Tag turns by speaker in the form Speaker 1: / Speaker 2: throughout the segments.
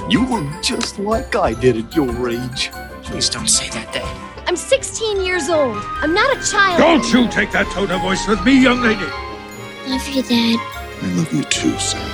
Speaker 1: You look just like I did at your age.
Speaker 2: Please don't say that, Dad.
Speaker 3: I'm 16 years old. I'm not a child.
Speaker 4: Don't you take that tone of voice with me, young lady.
Speaker 5: Love you, Dad.
Speaker 1: I love you too, son.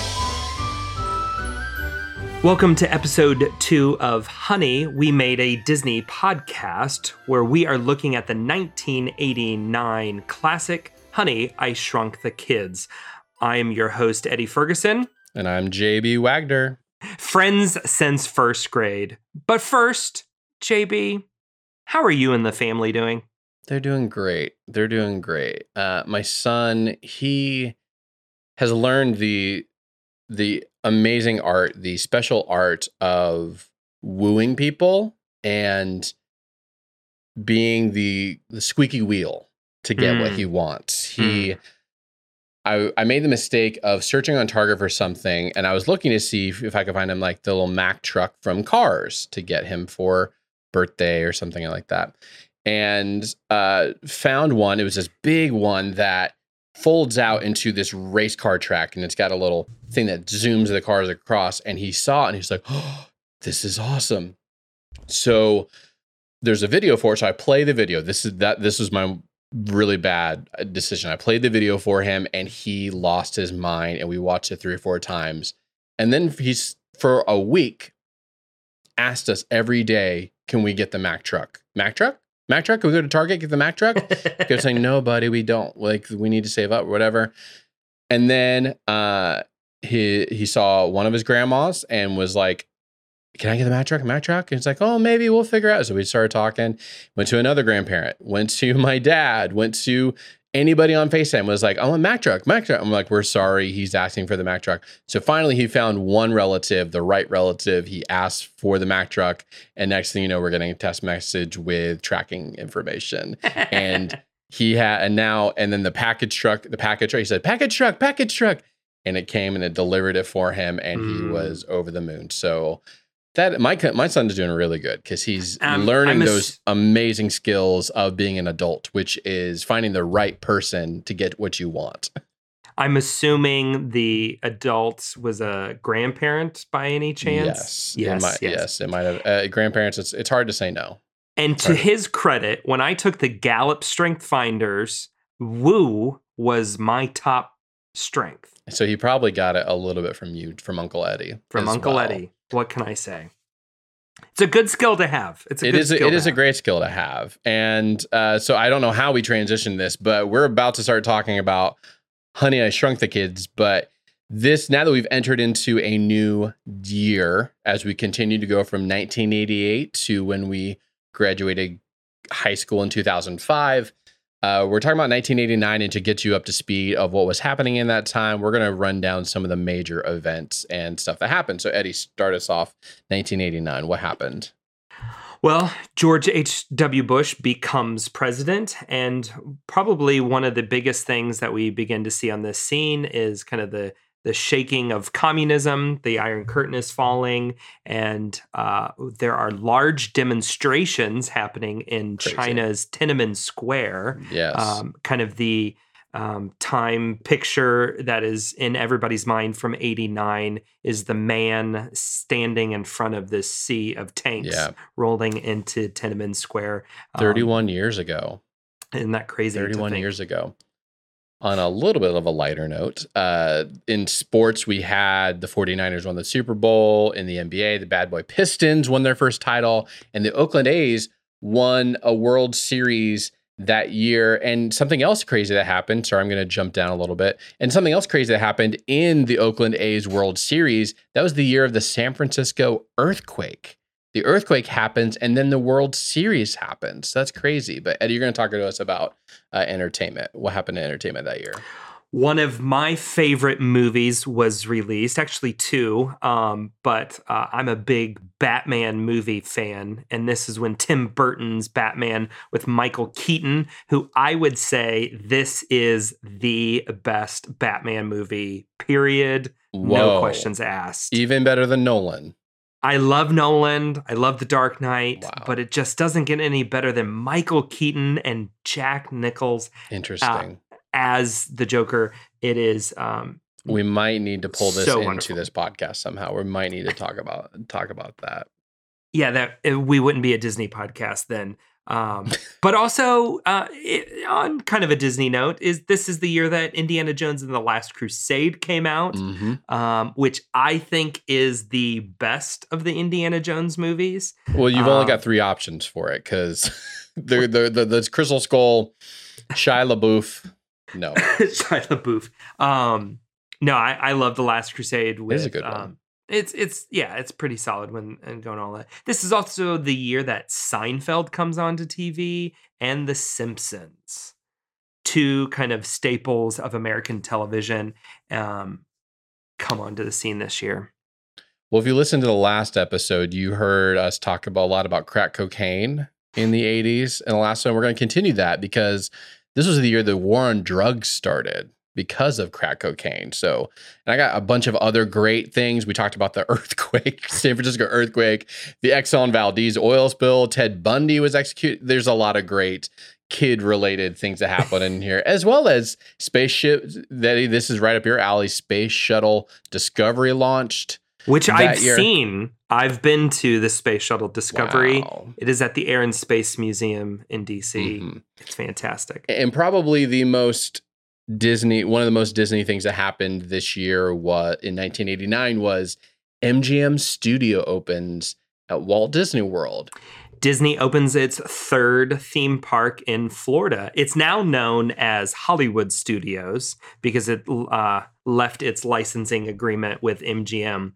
Speaker 6: Welcome to episode 2 of Honey, We Made a Disney Podcast, where we are looking at the 1989 classic Honey, I Shrunk the Kids. I am your host, Eddie Ferguson.
Speaker 7: And I'm JB Wagner.
Speaker 6: Friends since first grade. But first, JB, how are you and the family doing?
Speaker 7: They're doing great. My son, he has learned the amazing art, the special art of wooing people and being the squeaky wheel to get what he wants. I made the mistake of searching on Target for something, and I was looking to see if I could find him like the little Mack truck from Cars to get him for birthday or something like that. And found one. It was this big one that folds out into this race car track, and it's got a little thing that zooms the cars across. And he saw it, and he's like, "Oh, this is awesome!" So there's a video for it. So I play the video. This was my really bad decision. I played the video for him, and he lost his mind. And we watched it 3 or 4 times. And then he's for a week asked us every day, "Can we get the Mack truck? Mack truck? Mack truck? Can we go to Target, get the Mack truck?" They're saying, "No, buddy, we don't. Like, we need to save up or whatever." And then he saw one of his grandmas and was like, "Can I get the Mack truck? Mack truck?" And it's like, "Oh, maybe we'll figure it out." So we started talking, went to another grandparent, went to my dad, went to anybody on FaceTime, was like, "I want Mack truck, Mack truck." I'm like, "We're sorry, he's asking for the Mack truck." So finally he found one relative, the right relative. He asked for the Mack truck. And next thing you know, we're getting a text message with tracking information. And and then the package truck, he said, package truck. And it came and it delivered it for him. And he was over the moon. So that my son is doing really good because he's learning those amazing skills of being an adult, which is finding the right person to get what you want.
Speaker 6: I'm assuming the adult was a grandparent by any chance?
Speaker 7: Yes. It might have grandparents. It's hard to say no.
Speaker 6: And to his credit, when I took the Gallup Strength Finders, woo was my top strength.
Speaker 7: So he probably got it a little bit from Uncle Eddie.
Speaker 6: Eddie. What can I say? It's a good skill to have. It
Speaker 7: is a great skill to have. And so I don't know how we transition this, but we're about to start talking about Honey, I Shrunk the Kids. But now that we've entered into a new year, as we continue to go from 1988 to when we graduated high school in 2005, we're talking about 1989, and to get you up to speed of what was happening in that time, we're going to run down some of the major events and stuff that happened. So Eddie, start us off 1989. What happened?
Speaker 6: Well, George H.W. Bush becomes president, and probably one of the biggest things that we begin to see on this scene is kind of the shaking of communism. The Iron Curtain is falling, and there are large demonstrations happening in China's Tiananmen Square.
Speaker 7: Yes.
Speaker 6: Kind of the time picture that is in everybody's mind from 89 is the man standing in front of this sea of tanks rolling into Tiananmen Square.
Speaker 7: 31 years ago.
Speaker 6: Isn't that crazy?
Speaker 7: 31 years ago. On a little bit of a lighter note, in sports, we had the 49ers won the Super Bowl. In the NBA, the Bad Boy Pistons won their first title, and the Oakland A's won a World Series that year. And something else crazy that happened, sorry, I'm going to jump down a little bit, and something else crazy that happened in the Oakland A's World Series, that was the year of the San Francisco earthquake. The earthquake happens, and then the World Series happens. That's crazy. But Eddie, you're going to talk to us about entertainment. What happened to entertainment that year?
Speaker 6: One of my favorite movies was released, actually 2, but I'm a big Batman movie fan, and this is when Tim Burton's Batman with Michael Keaton, who I would say this is the best Batman movie, period.
Speaker 7: Whoa.
Speaker 6: No questions asked.
Speaker 7: Even better than Nolan.
Speaker 6: I love Nolan. I love The Dark Knight,
Speaker 7: Wow.
Speaker 6: but it just doesn't get any better than Michael Keaton and Jack Nicholson.
Speaker 7: Interesting.
Speaker 6: As the Joker. It is
Speaker 7: We might need to pull this
Speaker 6: So
Speaker 7: into
Speaker 6: wonderful.
Speaker 7: this podcast somehow. We might need to talk about that.
Speaker 6: Yeah, we wouldn't be a Disney podcast then. But also, on kind of a Disney note, this is the year that Indiana Jones and the Last Crusade came out, which I think is the best of the Indiana Jones movies.
Speaker 7: Well, you've only got 3 options for it because the Crystal Skull, Shia LaBeouf. No,
Speaker 6: Shia LaBeouf. No, I love the Last Crusade.
Speaker 7: It's a good one.
Speaker 6: It's pretty solid and going all that. This is also the year that Seinfeld comes onto TV and The Simpsons, 2 kind of staples of American television, come onto the scene this year.
Speaker 7: Well, if you listened to the last episode, you heard us talk a lot about crack cocaine in the 80s. And the last one, we're going to continue that because this was the year the war on drugs started because of crack cocaine. So, and I got a bunch of other great things. We talked about the earthquake, San Francisco earthquake, the Exxon Valdez oil spill, Ted Bundy was executed. There's a lot of great kid-related things that happen in here, as well as spaceship. This is right up your alley. Space Shuttle Discovery launched.
Speaker 6: Which I've seen. I've been to the Space Shuttle Discovery.
Speaker 7: Wow.
Speaker 6: It is at the Air and Space Museum in DC.
Speaker 7: Mm-hmm.
Speaker 6: It's fantastic.
Speaker 7: And probably one of the most Disney things that happened this year in 1989 was MGM Studio opens at Walt Disney World.
Speaker 6: Disney opens its 3rd theme park in Florida. It's now known as Hollywood Studios because it left its licensing agreement with MGM.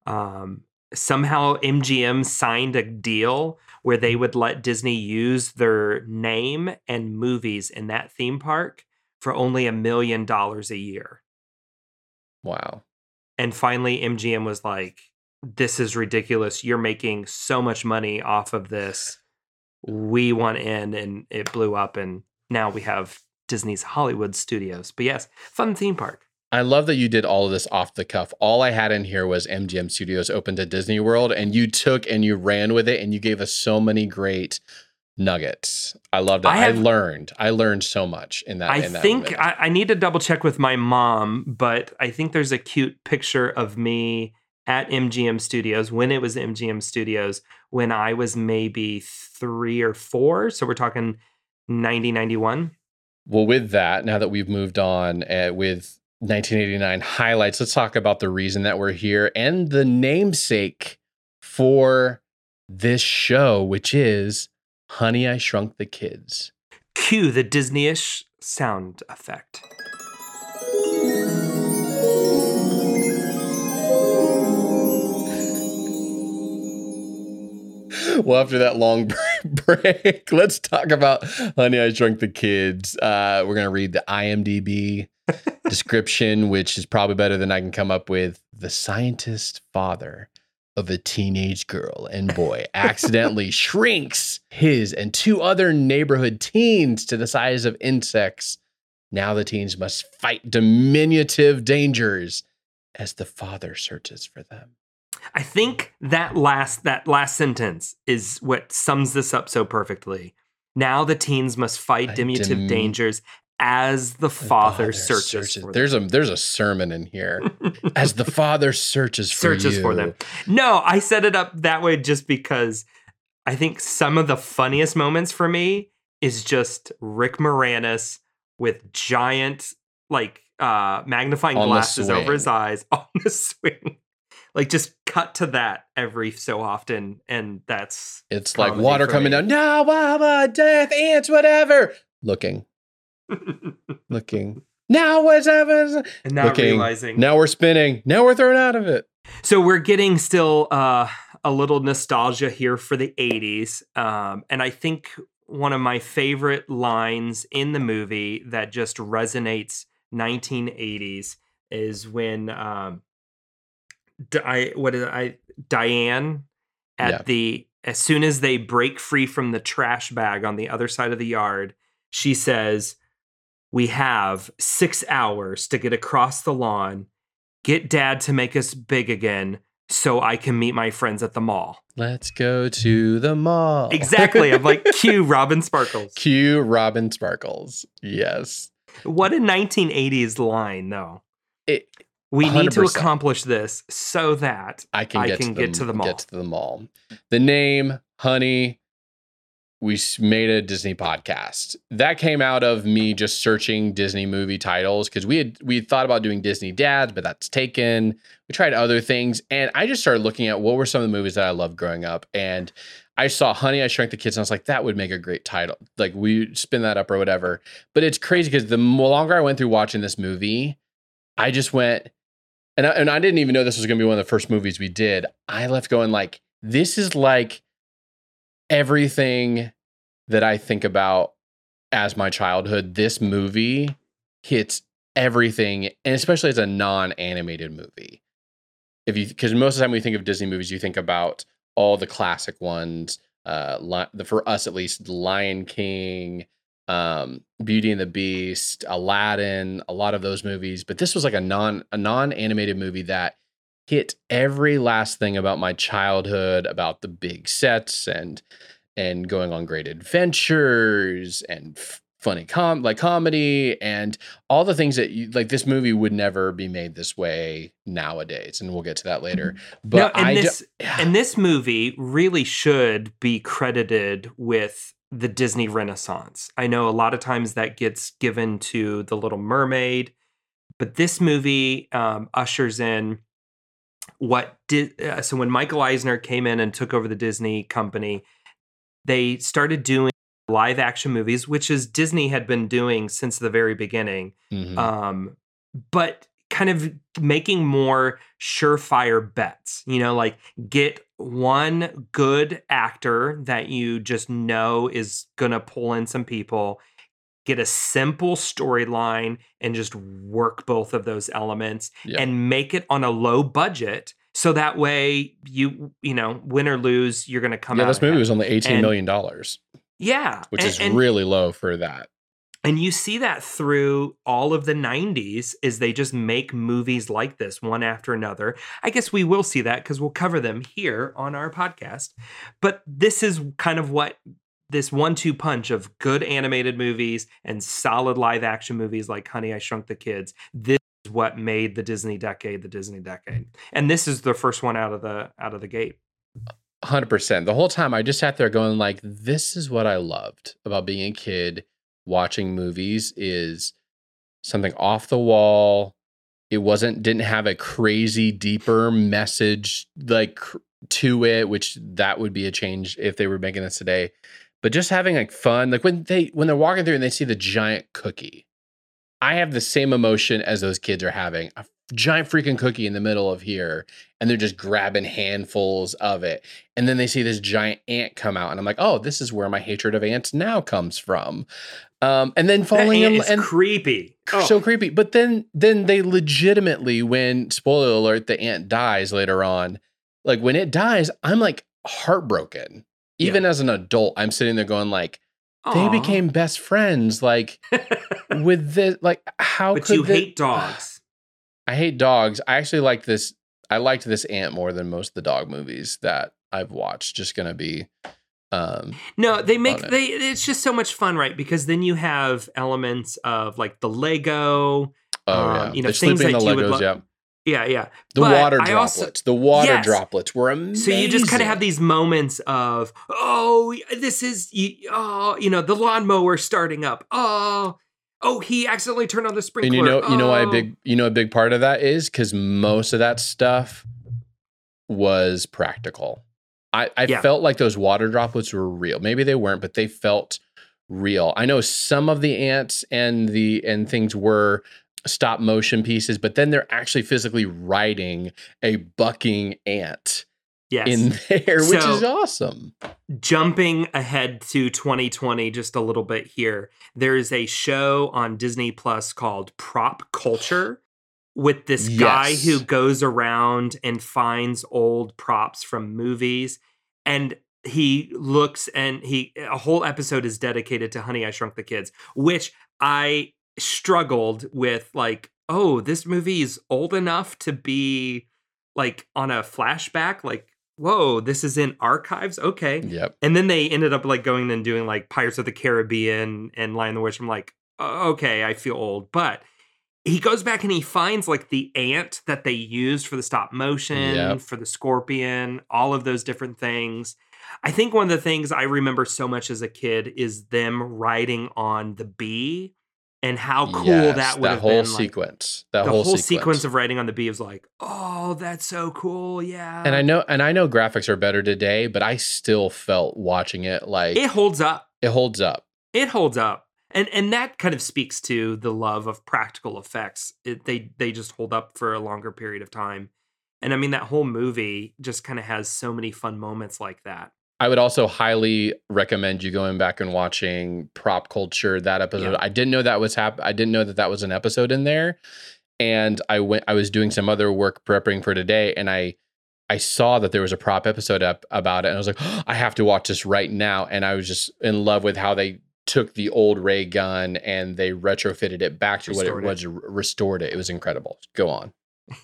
Speaker 6: Somehow MGM signed a deal where they would let Disney use their name and movies in that theme park for only $1 million a year.
Speaker 7: Wow.
Speaker 6: And finally, MGM was like, this is ridiculous. You're making so much money off of this. We want in, and it blew up. And now we have Disney's Hollywood Studios. But yes, fun theme park.
Speaker 7: I love that you did all of this off the cuff. All I had in here was MGM Studios opened at Disney World, and you took and you ran with it, and you gave us so many great nuggets. I loved it. I learned so much in that.
Speaker 6: I need to double check with my mom, but I think there's a cute picture of me at MGM Studios when it was MGM Studios when I was maybe 3 or 4. So we're talking 90, 91.
Speaker 7: Well, with that, now that we've moved on with 1989 highlights, let's talk about the reason that we're here and the namesake for this show, which is Honey, I Shrunk the Kids.
Speaker 6: Cue the Disney-ish sound effect.
Speaker 7: Well, after that long break, let's talk about Honey, I Shrunk the Kids. We're going to read the IMDb description, which is probably better than I can come up with. The scientist father of a teenage girl and boy accidentally shrinks his and 2 other neighborhood teens to the size of insects. Now the teens must fight diminutive dangers as the father searches for them.
Speaker 6: I think that last sentence is what sums this up so perfectly. Now the teens must fight diminutive dangers as the father searches for them.
Speaker 7: There's a sermon in here. As the father searches for
Speaker 6: them. No, I set it up that way just because I think some of the funniest moments for me is just Rick Moranis with giant magnifying glasses over his eyes on the swing. Like, just cut to that every so often, and it's
Speaker 7: like water coming down. No, death, ants, whatever. Looking. Now what's happening?
Speaker 6: And now realizing.
Speaker 7: Now we're spinning. Now we're thrown out of it.
Speaker 6: So we're getting still a little nostalgia here for the 80s. And I think one of my favorite lines in the movie that just resonates 1980s is when Diane as soon as they break free from the trash bag on the other side of the yard, she says, "We have 6 hours to get across the lawn, get Dad to make us big again so I can meet my friends at the mall."
Speaker 7: Let's go to the mall.
Speaker 6: Exactly. I'm like, cue Robin Sparkles.
Speaker 7: Cue Robin Sparkles. Yes.
Speaker 6: What a 1980s line, though. We need to
Speaker 7: 100%.
Speaker 6: accomplish this so that
Speaker 7: I can get
Speaker 6: to the mall.
Speaker 7: Get to the mall. The name, honey, we made a Disney podcast. That came out of me just searching Disney movie titles because we had thought about doing Disney Dads, but that's taken. We tried other things, and I just started looking at what were some of the movies that I loved growing up, and I saw Honey, I Shrunk the Kids, and I was like, that would make a great title. Like, we spin that up or whatever. But it's crazy because the longer I went through watching this movie, I just went, and I didn't even know this was going to be one of the first movies we did. I left going like, this is like everything that I think about as my childhood. This movie hits everything, and especially as a non-animated movie. Because most of the time when you think of Disney movies, you think about all the classic ones. For us at least, Lion King, Beauty and the Beast, Aladdin, a lot of those movies. But this was like a non-animated movie that hit every last thing about my childhood, about the big sets and going on great adventures and funny comedy and all the things that like this movie would never be made this way nowadays, and we'll get to that later. But
Speaker 6: this movie really should be credited with the Disney Renaissance. I know a lot of times that gets given to The Little Mermaid, but this movie ushers in so when Michael Eisner came in and took over the Disney company, they started doing live action movies, which is Disney had been doing since the very beginning. Mm-hmm. But kind of making more surefire bets, like get one good actor that you just know is going to pull in some people, get a simple storyline and just work both of those elements and make it on a low budget. So that way you win or lose, you're going to come out.
Speaker 7: Yeah, this movie was only $18 million.
Speaker 6: Yeah.
Speaker 7: Which is really low for that.
Speaker 6: And you see that through all of the 90s is they just make movies like this one after another. I guess we will see that because we'll cover them here on our podcast. But this is kind of what this 1-2 punch of good animated movies and solid live action movies like Honey, I Shrunk the Kids. This is what made the Disney decade the Disney decade. And this is the first one out of the gate.
Speaker 7: 100%. The whole time I just sat there going like, this is what I loved about being a kid watching movies, is something off the wall. It didn't have a crazy deeper message like to it, which that would be a change if they were making this today. But just having like fun, like when they're walking through and they see the giant cookie, I have the same emotion as those kids are having. A giant freaking cookie in the middle of here, and they're just grabbing handfuls of it. And then they see this giant ant come out, and I'm like, oh, this is where my hatred of ants now comes from. And then following them, and
Speaker 6: creepy,
Speaker 7: so creepy. But then they legitimately, when spoiler alert, the ant dies later on. Like when it dies, I'm like heartbroken. Even as an adult, I'm sitting there going like, they became best friends. Like with this, like how
Speaker 6: but
Speaker 7: could
Speaker 6: you hate dogs?
Speaker 7: I hate dogs. I actually liked this. I liked this ant more than most of the dog movies that I've watched. Just gonna be.
Speaker 6: No, it's just so much fun, right? Because then you have elements of like the Lego. Things that you would love. Yeah.
Speaker 7: The water droplets. The water droplets were amazing.
Speaker 6: So you just kind of have these moments of, this is, the lawnmower starting up. He accidentally turned on the sprinkler.
Speaker 7: And you know why a big part of that is because most of that stuff was practical. I felt like those water droplets were real. Maybe they weren't, but they felt real. I know some of the ants and things were stop motion pieces, but then they're actually physically riding a bucking ant in there, which is awesome.
Speaker 6: Jumping ahead to 2020 just a little bit here, there is a show on Disney Plus called Prop Culture with this guy who goes around and finds old props from movies, and he looks and a whole episode is dedicated to Honey, I Shrunk the Kids, which I struggled with, like, this movie is old enough to be like on a flashback, like, whoa, this is in archives. Okay.
Speaker 7: Yep.
Speaker 6: And then they ended up like going and doing like Pirates of the Caribbean and Lion the Witch. I'm like, okay, I feel old. But he goes back and he finds like the ant that they used for the stop motion,
Speaker 7: Yep.
Speaker 6: for the scorpion, all of those different things. I think one of the things I remember so much as a kid is them riding on the bee and how cool
Speaker 7: Yes,
Speaker 6: that would have
Speaker 7: whole
Speaker 6: been.
Speaker 7: sequence.
Speaker 6: Like, the whole sequence of riding on the bee was like, oh, that's so cool. Yeah.
Speaker 7: And I know graphics are better today, but I still felt watching it like
Speaker 6: it holds up.
Speaker 7: it holds up.
Speaker 6: It holds up. And that kind of speaks to the love of practical effects. They just hold up for a longer period of time. And I mean, that whole movie just kind of has so many fun moments like that.
Speaker 7: I would also highly recommend you going back and watching Prop Culture, that episode.
Speaker 6: Yeah.
Speaker 7: I didn't know that was I didn't know that was an episode in there. And I was doing some other work prepping for today, and I saw that there was a prop episode up about it, and I was like, oh, I have to watch this right now. And I was just in love with how they took the old ray gun and they retrofitted it back to what it was, restored it. It was incredible. Go on.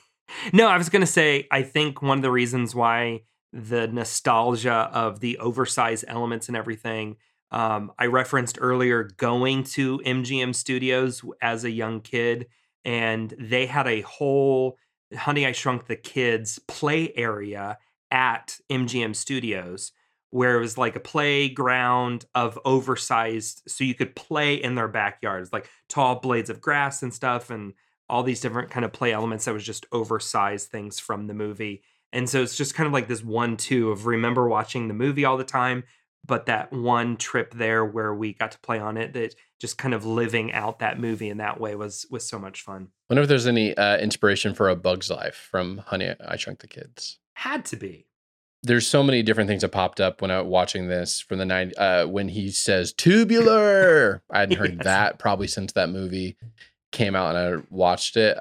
Speaker 6: No, I was going to say, I think one of the reasons why the nostalgia of the oversized elements and everything, I referenced earlier going to MGM Studios as a young kid, and they had a whole Honey, I Shrunk the Kids play area at MGM Studios, where it was like a playground of oversized, so you could play in their backyards, like tall blades of grass and stuff, and all these different kind of play elements that was just oversized things from the movie. And so it's just kind of like this 1-2 of remember watching the movie all the time, but that one trip there where we got to play on it, that just kind of living out that movie in that way was so much fun.
Speaker 7: I wonder if there's any inspiration for A Bug's Life from Honey, I Shrunk the Kids.
Speaker 6: Had to be.
Speaker 7: There's so many different things that popped up when I was watching this from the 90s. When he says tubular, I hadn't heard
Speaker 6: Yes.
Speaker 7: that probably since that movie came out and I watched it.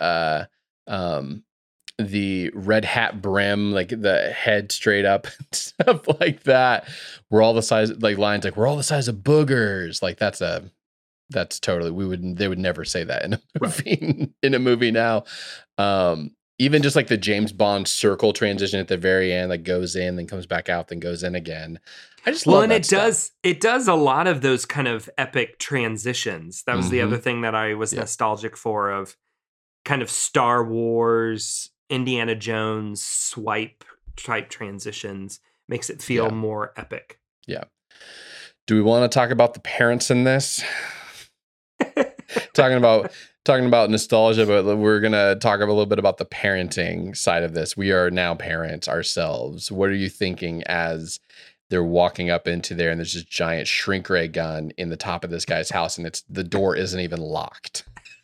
Speaker 7: The red hat brim, like the head straight up and stuff like that. We're all the size, like lines like we're all the size of boogers. Like that's totally, they would never say that in a movie, in a movie now. Even just like the James Bond circle transition at the very end, like goes in, then comes back out, then goes in again. I just love
Speaker 6: and
Speaker 7: that stuff.
Speaker 6: it does a lot of those kind of epic transitions. That was the other thing that I was nostalgic for, of kind of Star Wars, Indiana Jones swipe type transitions. Makes it feel more epic.
Speaker 7: Yeah. Do we want to talk about the parents in this? talking about nostalgia, but we're going to talk a little bit about the parenting side of this. We are now parents ourselves. What are you thinking as they're walking up into there and there's this giant shrink ray gun in the top of this guy's house and the door isn't even locked?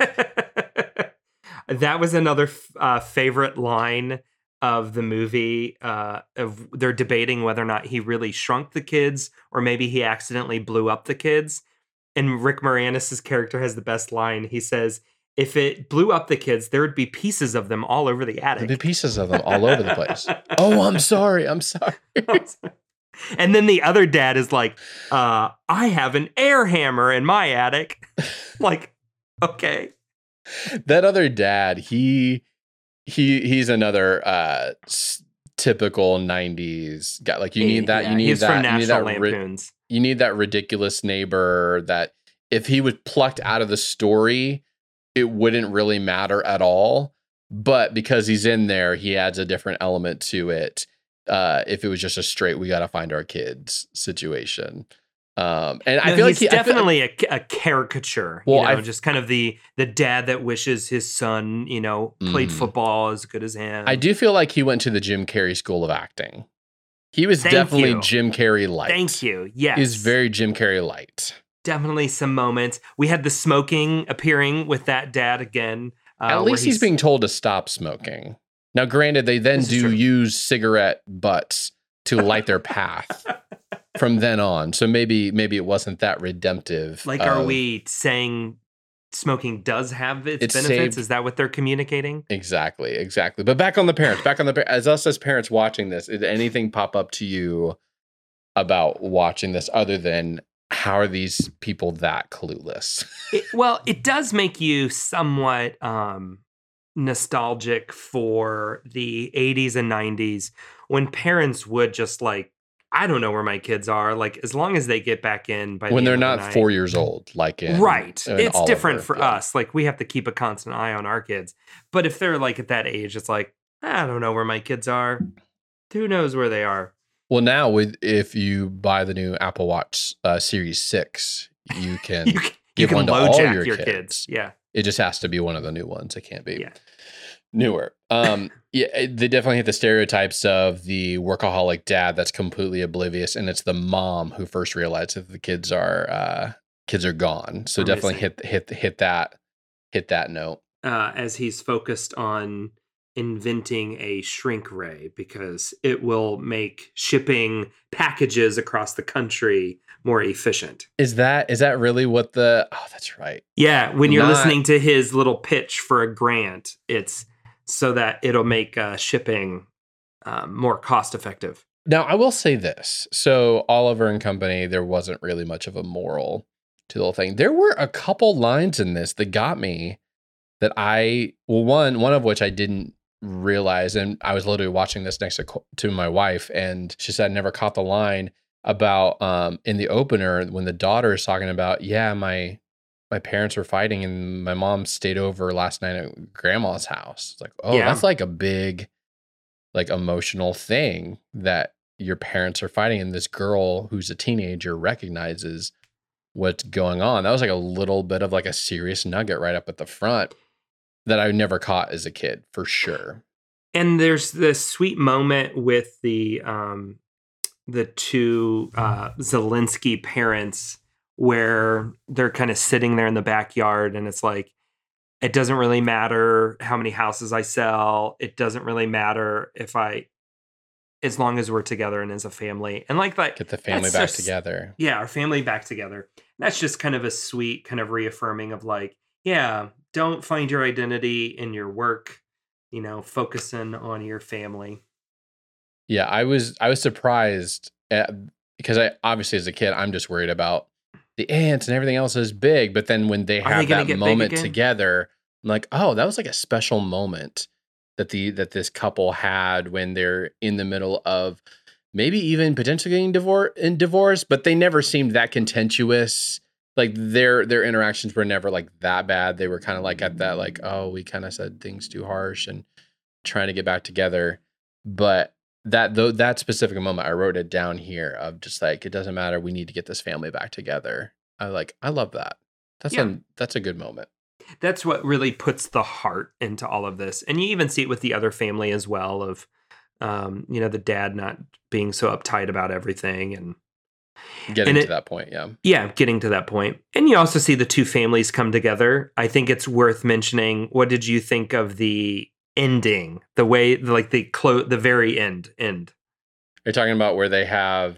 Speaker 6: That was another favorite line of the movie. Of they're debating whether or not he really shrunk the kids or maybe he accidentally blew up the kids. And Rick Moranis' character has the best line. He says, if it blew up the kids, there would be pieces of them all over the attic.
Speaker 7: There'd be pieces of them all over the place. Oh, I'm sorry.
Speaker 6: And then the other dad is like, I have an air hammer in my attic. Like, okay.
Speaker 7: That other dad, he's another typical 90s guy. Like you need that. You need
Speaker 6: he's
Speaker 7: that.
Speaker 6: From National Lampoons.
Speaker 7: You need that ridiculous neighbor that if he was plucked out of the story, it wouldn't really matter at all. But because he's in there, he adds a different element to it. If it was just a straight, we got to find our kids situation. I feel like
Speaker 6: he's definitely a caricature.
Speaker 7: Well,
Speaker 6: just kind of the dad that wishes his son, played football as good as him.
Speaker 7: I do feel like he went to the Jim Carrey School of Acting. He was definitely Jim Carrey light.
Speaker 6: Thank you. Yes.
Speaker 7: He's very Jim Carrey light.
Speaker 6: Definitely some moments. We had the smoking appearing with that dad again.
Speaker 7: At least he's being told to stop smoking. Now, granted, they then use cigarette butts to light their path from then on. So maybe it wasn't that redemptive.
Speaker 6: Like, are we saying smoking does have its benefits?
Speaker 7: Saved.
Speaker 6: Is that what they're communicating?
Speaker 7: Exactly. But back on the parents, as parents watching this, did anything pop up to you about watching this other than how are these people that clueless?
Speaker 6: It does make you somewhat nostalgic for the 80s and 90s when parents would just like I don't know where my kids are. Like, as long as they get back in by
Speaker 7: When
Speaker 6: the
Speaker 7: they're
Speaker 6: end of the
Speaker 7: not
Speaker 6: night.
Speaker 7: 4 years old, like in
Speaker 6: Right.
Speaker 7: in
Speaker 6: It's different
Speaker 7: Oliver.
Speaker 6: for
Speaker 7: Yeah.
Speaker 6: us. Like, we have to keep a constant eye on our kids. But if they're like at that age, it's like, I don't know where my kids are. Who knows where they are?
Speaker 7: Well, now if you buy the new Apple Watch Series 6, you can
Speaker 6: You
Speaker 7: give
Speaker 6: can
Speaker 7: one to
Speaker 6: low
Speaker 7: all
Speaker 6: jack
Speaker 7: your
Speaker 6: your
Speaker 7: kids.
Speaker 6: kids. Yeah.
Speaker 7: It just has to be one of the new ones. It can't be
Speaker 6: Yeah.
Speaker 7: newer. Yeah, they definitely hit the stereotypes of the workaholic dad that's completely oblivious, and it's the mom who first realized that the kids are gone. So
Speaker 6: Are
Speaker 7: definitely
Speaker 6: missing.
Speaker 7: hit that note.
Speaker 6: As he's focused on inventing a shrink ray because it will make shipping packages across the country more efficient.
Speaker 7: Is that really what the? Oh, that's right.
Speaker 6: Yeah, when you're
Speaker 7: Not-
Speaker 6: listening to his little pitch for a grant, it's so that it'll make shipping more cost effective.
Speaker 7: Now, I will say this. So Oliver and Company, there wasn't really much of a moral to the whole thing. There were a couple lines in this that got me that one of which I didn't realize. And I was literally watching this next to my wife, and she said, I never caught the line about in the opener when the daughter is talking about, yeah, my parents were fighting and my mom stayed over last night at grandma's house. It's like, oh,
Speaker 6: Yeah.
Speaker 7: that's like a big, like, emotional thing that your parents are fighting, and this girl who's a teenager recognizes what's going on. That was like a little bit of like a serious nugget right up at the front that I never caught as a kid, for sure.
Speaker 6: And there's this sweet moment with the two Zelensky parents where they're kind of sitting there in the backyard, and it's like, it doesn't really matter how many houses I sell. It doesn't really matter as long as we're together and as a family. And like that,
Speaker 7: Get the family
Speaker 6: that's
Speaker 7: back
Speaker 6: just-
Speaker 7: together.
Speaker 6: Yeah, our family back together. That's just kind of a sweet kind of reaffirming of like, yeah, don't find your identity in your work, focusing on your family.
Speaker 7: Yeah, I was surprised because I obviously as a kid I'm just worried about the ants and everything else is big, but then when they
Speaker 6: Are they
Speaker 7: have
Speaker 6: gonna
Speaker 7: that
Speaker 6: get big
Speaker 7: moment
Speaker 6: again?
Speaker 7: together, I'm like, oh, that was like a special moment that this couple had when they're in the middle of maybe even potentially getting divorce, but they never seemed that contentious. Like their interactions were never like that bad. They were kind of like at that, like, oh, we kind of said things too harsh and trying to get back together. But that specific moment, I wrote it down here of just like, it doesn't matter. We need to get this family back together. I love that. That's a good moment.
Speaker 6: That's what really puts the heart into all of this. And you even see it with the other family as well of, the dad not being so uptight about everything and
Speaker 7: Getting to that point. Yeah.
Speaker 6: Yeah, getting to that point. And you also see the two families come together. I think it's worth mentioning. What did you think of the ending? The way, like the very end.
Speaker 7: Are you talking about where they have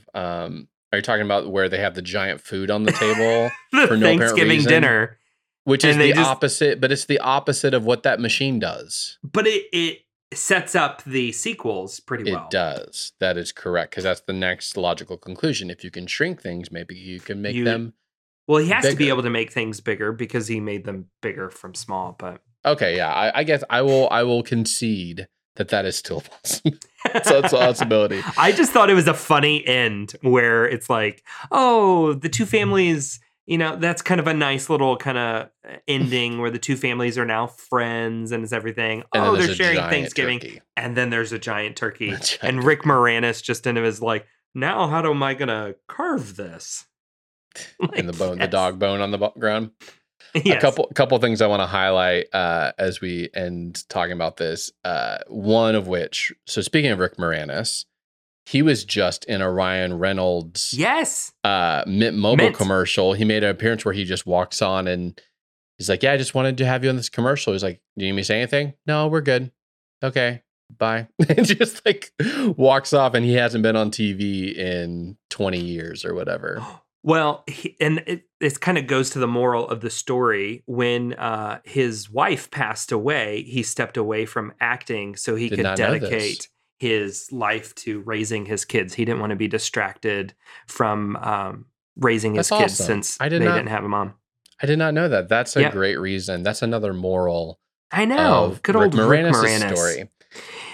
Speaker 7: the giant food on the table
Speaker 6: The
Speaker 7: for no apparent
Speaker 6: Thanksgiving
Speaker 7: reason?
Speaker 6: dinner.
Speaker 7: Which is
Speaker 6: And they
Speaker 7: the
Speaker 6: just-
Speaker 7: opposite, but it's the opposite of what that machine does.
Speaker 6: But it sets up the sequels pretty well.
Speaker 7: It does. That is correct, because that's the next logical conclusion. If you can shrink things, maybe you can make them.
Speaker 6: Well, he has to be
Speaker 7: bigger.
Speaker 6: able to make things bigger because he made them bigger from small. But
Speaker 7: Okay, yeah, I guess I will concede that is still possible. So it's a possibility.
Speaker 6: I just thought it was a funny end where it's like, oh, the two families, that's kind of a nice little kind of ending where the two families are now friends and it's everything.
Speaker 7: And then
Speaker 6: Oh,
Speaker 7: there's
Speaker 6: they're
Speaker 7: a
Speaker 6: sharing
Speaker 7: giant
Speaker 6: Thanksgiving.
Speaker 7: turkey.
Speaker 6: And then there's a giant turkey.
Speaker 7: A giant
Speaker 6: And Rick Moranis just in it is like, now how am I going to carve this?
Speaker 7: And the bone, the
Speaker 6: Yes.
Speaker 7: dog bone on the ground.
Speaker 6: Yes.
Speaker 7: A couple things I want to highlight as we end talking about this. One of which, so speaking of Rick Moranis, he was just in a Ryan Reynolds
Speaker 6: Yes.
Speaker 7: Mint Mobile
Speaker 6: Mint.
Speaker 7: commercial. He made an appearance where he just walks on and he's like, yeah, I just wanted to have you on this commercial. He's like, do you need me to say anything? No, we're good. Okay, bye. And just like walks off, and he hasn't been on TV in 20 years or whatever.
Speaker 6: Well, it kind of goes to the moral of the story. When his wife passed away, he stepped away from acting so he
Speaker 7: Did
Speaker 6: could
Speaker 7: not know this.
Speaker 6: dedicate his life to raising his kids. He didn't want to be distracted from raising his
Speaker 7: That's
Speaker 6: kids
Speaker 7: awesome.
Speaker 6: since
Speaker 7: I
Speaker 6: they
Speaker 7: did not-
Speaker 6: didn't have a mom.
Speaker 7: I did not know that. That's a
Speaker 6: Yeah.
Speaker 7: great reason. That's another moral
Speaker 6: I know.
Speaker 7: of
Speaker 6: Good
Speaker 7: Rick
Speaker 6: old Rick
Speaker 7: Moranis'
Speaker 6: Moranis.
Speaker 7: story.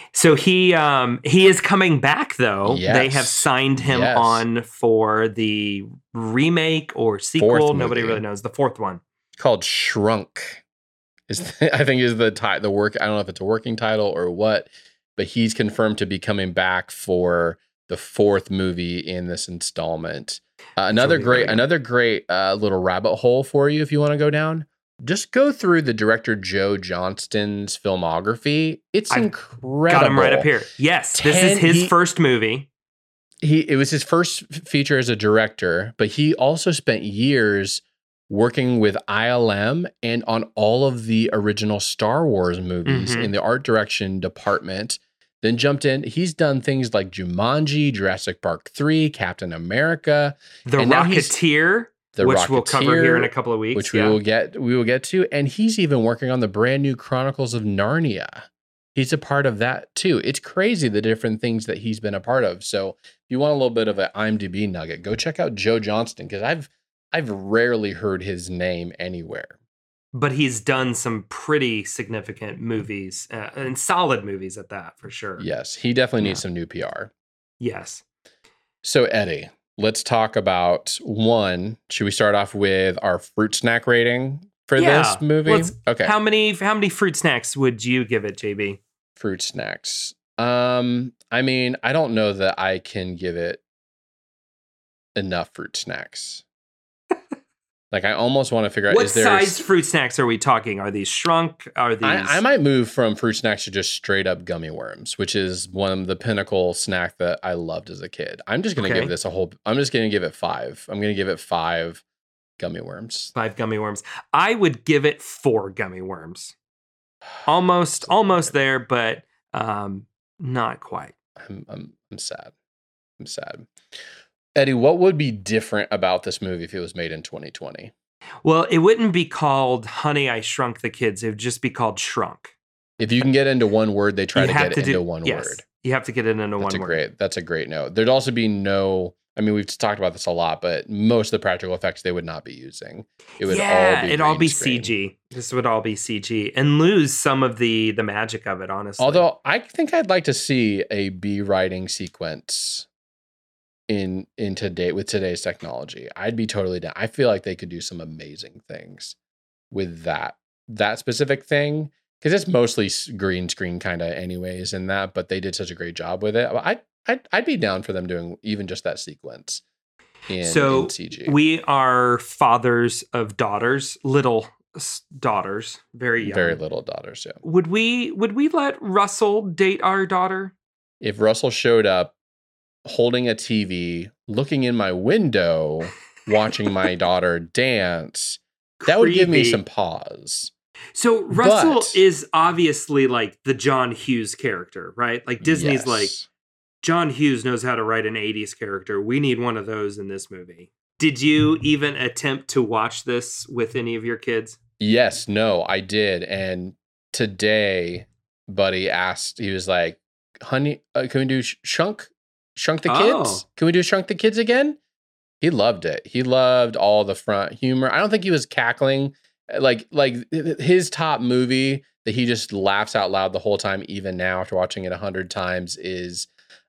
Speaker 6: So he is coming back though.
Speaker 7: Yes.
Speaker 6: They have signed him
Speaker 7: Yes.
Speaker 6: on for the remake or sequel.
Speaker 7: Fourth
Speaker 6: Nobody
Speaker 7: movie.
Speaker 6: really knows. The fourth one.
Speaker 7: Called Shrunk. I think is the work. I don't know if it's a working title or what, but he's confirmed to be coming back for the fourth movie in this installment. Another great little rabbit hole for you if you want to go down. Just go through the director Joe Johnston's filmography. It's incredible.
Speaker 6: Got him right up here. Yes, this is his first movie.
Speaker 7: It was his first feature as a director, but he also spent years working with ILM and on all of the original Star Wars movies in the art direction department. Then jumped in. He's done things like Jumanji, Jurassic Park 3, Captain America,
Speaker 6: The Rocketeer, which we'll cover here in a couple of weeks.
Speaker 7: Which we will get to. And he's even working on the brand new Chronicles of Narnia. He's a part of that too. It's crazy the different things that he's been a part of. So if you want a little bit of an IMDb nugget, go check out Joe Johnston, because I've rarely heard his name anywhere.
Speaker 6: But he's done some pretty significant movies and solid movies at that, for sure.
Speaker 7: Yes, he definitely needs some new PR.
Speaker 6: Yes.
Speaker 7: So Eddie, let's talk about one. Should we start off with our fruit snack rating for this movie? Okay.
Speaker 6: How many fruit snacks would you give it, JB?
Speaker 7: Fruit snacks. I mean, I don't know that I can give it enough fruit snacks. Like, I almost want to figure out,
Speaker 6: what size fruit snacks are we talking? Are these shrunk? Are these?
Speaker 7: I might move from fruit snacks to just straight up gummy worms, which is one of the pinnacle snack that I loved as a kid. I'm just going to give this I'm just going to give it 5. I'm going to give it 5 gummy worms.
Speaker 6: 5 gummy worms. I would give it 4 gummy worms. Almost there, but not quite.
Speaker 7: I'm sad. I'm sad. Eddie, what would be different about this movie if it was made in 2020?
Speaker 6: Well, it wouldn't be called Honey, I Shrunk the Kids. It would just be called Shrunk.
Speaker 7: If you can get into one word, they try to get it into one word.
Speaker 6: You have to get it into one word.
Speaker 7: That's a great note. There'd also be I mean, we've talked about this a lot, but most of the practical effects they would not be using. It would all be
Speaker 6: CG. This would all be CG and lose some of the magic of it, honestly.
Speaker 7: Although I think I'd like to see a bee writing sequence with today's technology. I'd be totally down. I feel like they could do some amazing things with that specific thing, because it's mostly green screen kind of anyways in that, but they did such a great job with it. I'd be down for them doing even just that sequence in CG.
Speaker 6: We are fathers of daughters, little daughters, very young.
Speaker 7: Very little daughters, yeah.
Speaker 6: Would we let Russell date our daughter?
Speaker 7: If Russell showed up holding a TV, looking in my window, watching my daughter dance, that would give me some pause.
Speaker 6: So Russell is obviously like the John Hughes character, right? Like Disney's like, John Hughes knows how to write an 80s character. We need one of those in this movie. Did you even attempt to watch this with any of your kids?
Speaker 7: Yes, no, I did. And today, Buddy asked, he was like, honey, can we do Shrunk the Kids? Can we do Shrunk the Kids again? He loved it. He loved all the front humor. I don't think he was cackling. Like his top movie that he just laughs out loud the whole time, even now after watching it 100 times, is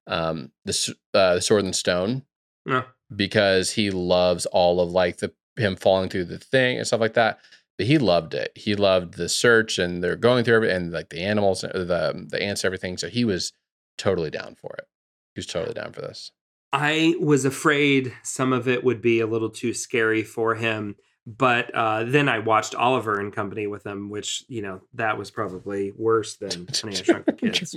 Speaker 7: the Sword and Stone.
Speaker 6: Yeah.
Speaker 7: Because he loves all of like him falling through the thing and stuff like that. But he loved it. He loved the search, and they're going through it, and like the animals, the ants, everything. So he was totally down for it. He was totally down for this.
Speaker 6: I was afraid some of it would be a little too scary for him, but then I watched Oliver and Company with him, which, that was probably worse than Honey, I Shrunk the Kids.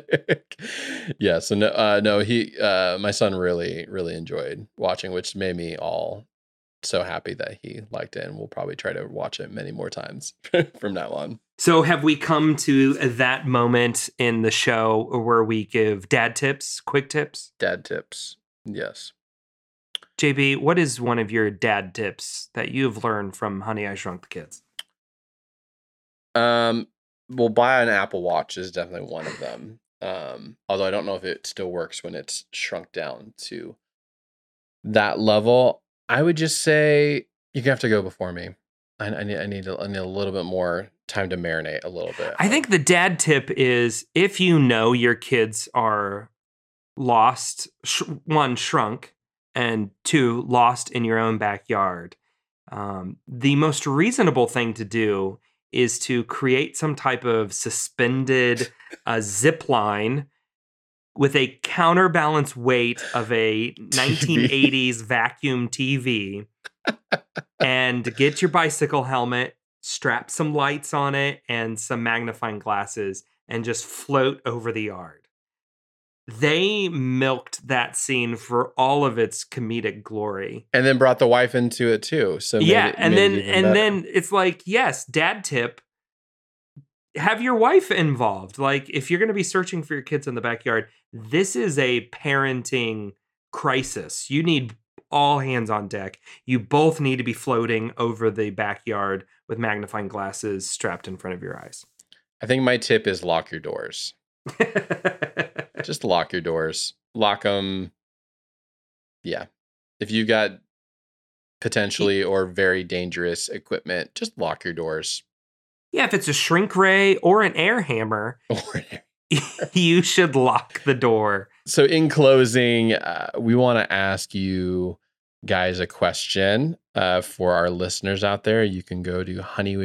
Speaker 7: Yeah, so no, he, my son really, really enjoyed watching, which made me all so happy that he liked it, and we'll probably try to watch it many more times from now on.
Speaker 6: So have we come to that moment in the show where we give dad tips, quick tips?
Speaker 7: Dad tips, yes.
Speaker 6: JB, what is one of your dad tips that you've learned from Honey, I Shrunk the Kids?
Speaker 7: Well, buy an Apple Watch is definitely one of them. Although I don't know if it still works when it's shrunk down to that level. I would just say you're gonna have to go before me. I need a little bit more time to marinate a little bit.
Speaker 6: I think the dad tip is if you know your kids are lost, one, shrunk, and two, lost in your own backyard, the most reasonable thing to do is to create some type of suspended zip line with a counterbalance weight of a 1980s vacuum TV and get your bicycle helmet, strap some lights on it and some magnifying glasses and just float over the yard. They milked that scene for all of its comedic glory.
Speaker 7: And then brought the wife into it too. So
Speaker 6: then it's like, yes, dad tip, have your wife involved. Like if you're going to be searching for your kids in the backyard, this is a parenting crisis. You need all hands on deck. You both need to be floating over the backyard with magnifying glasses strapped in front of your eyes.
Speaker 7: I think my tip is lock your doors. Just lock your doors. Lock them. Yeah. If you got potentially or very dangerous equipment, just lock your doors.
Speaker 6: Yeah, if it's a shrink ray or an air hammer, you should lock the door.
Speaker 7: So in closing, we want to ask you guys a question for our listeners out there. You can go to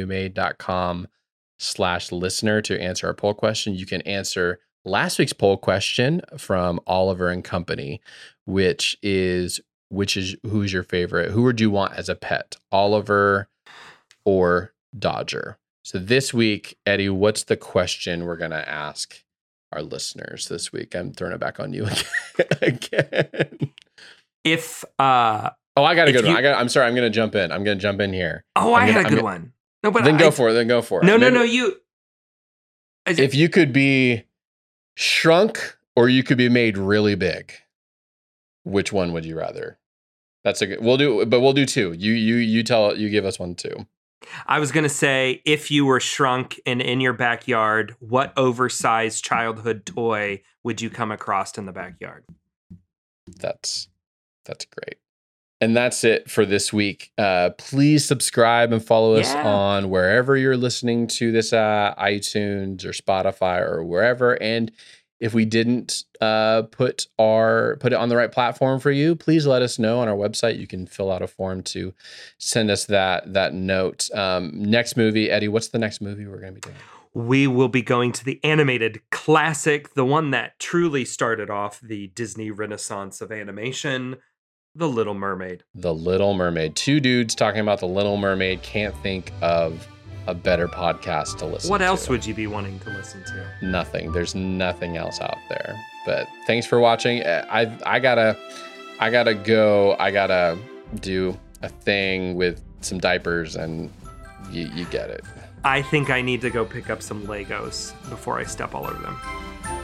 Speaker 7: honeywemade.com/listener to answer our poll question. You can answer last week's poll question from Oliver and Company, which is who's your favorite? Who would you want as a pet? Oliver or Dodger? So this week, Eddie, what's the question we're going to ask our listeners this week? I'm throwing it back on you again.
Speaker 6: If
Speaker 7: I got a good one. I'm sorry. I'm going to jump in. I'm going to jump in here.
Speaker 6: I had a good one. No, but
Speaker 7: then go for it.
Speaker 6: No. You.
Speaker 7: If you could be shrunk or you could be made really big, which one would you rather? That's a good. We'll do two. You give us one too.
Speaker 6: I was going to say, if you were shrunk and in your backyard, what oversized childhood toy would you come across in the backyard?
Speaker 7: That's great. And that's it for this week. Please subscribe and follow us on wherever you're listening to this, iTunes or Spotify or wherever. And if we didn't put it on the right platform for you, please let us know on our website. You can fill out a form to send us that note. Next movie, Eddie, what's the next movie we're going to be doing?
Speaker 6: We will be going to the animated classic, the one that truly started off the Disney Renaissance of animation, The Little Mermaid. The
Speaker 7: Little Mermaid. Two dudes talking about The Little Mermaid. Can't think of a better podcast to listen to.
Speaker 6: What else would you be wanting to listen to?
Speaker 7: Nothing. There's nothing else out there. But thanks for watching. I gotta go. I gotta do a thing with some diapers, and you get it.
Speaker 6: I think I need to go pick up some Legos before I step all over them.